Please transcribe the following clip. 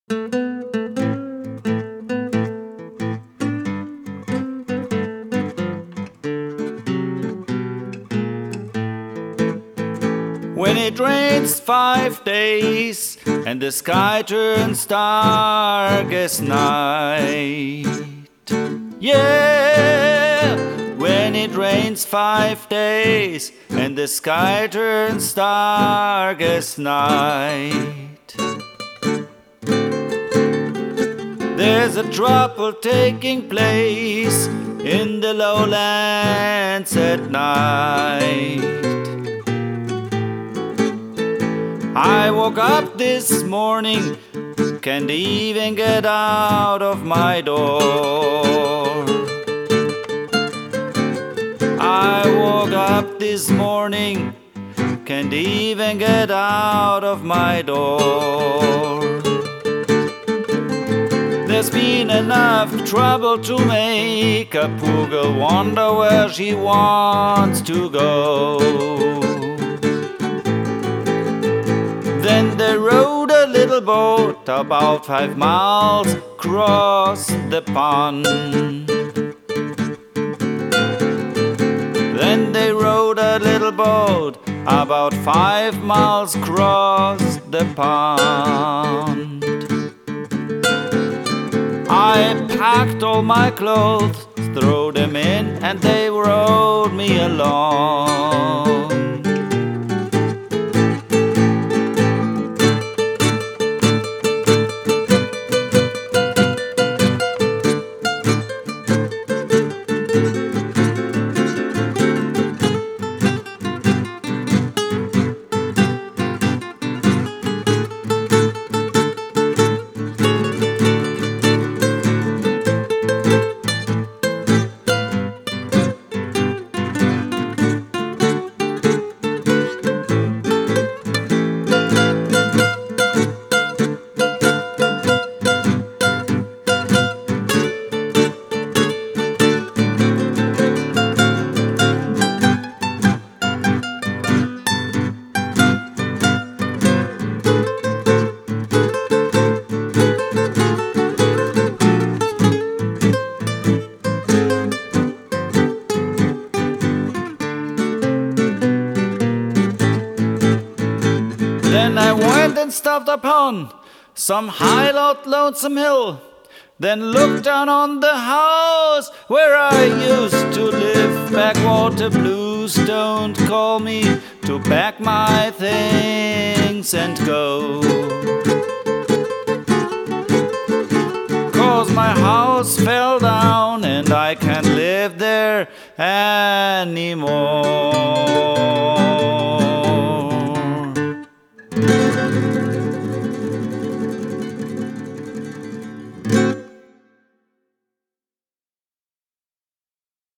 When it rains 5 days and the sky turns dark as night. Yeah, when it rains 5 days and the sky turns dark as night. There's a trouble taking place in the lowlands at night. I woke up this morning, can't even get out of my door. I woke up this morning, can't even get out of my door. There's been enough trouble to make a poor girl wonder where she wants to go. Then they rowed a little boat about 5 miles across the pond. Then they rowed a little boat about 5 miles across the pond. I packed all my clothes, threw them in, and they rowed me along. Then I went and stopped upon some high lonesome hill. Then looked down on the house where I used to live. Backwater blues don't call me to pack my things and go. 'Cause my house fell down and I can't live there anymore.